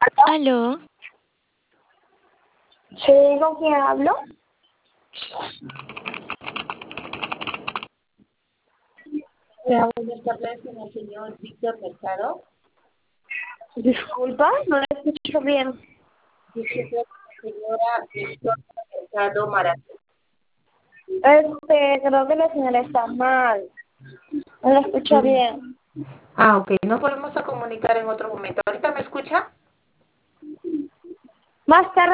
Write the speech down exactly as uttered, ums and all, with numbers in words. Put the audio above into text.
Aló, Sí, ¿con quién hablo? Hola, buenas tardes con el señor Víctor Mercado. Disculpa, no la escucho bien. Disculpe, señora Victoria Mercado Maratón. Este, creo que la señora está mal. No la escucho bien. Ah, ok, no podemos a comunicar en otro momento. ¿Ahorita me escucha? Más tarde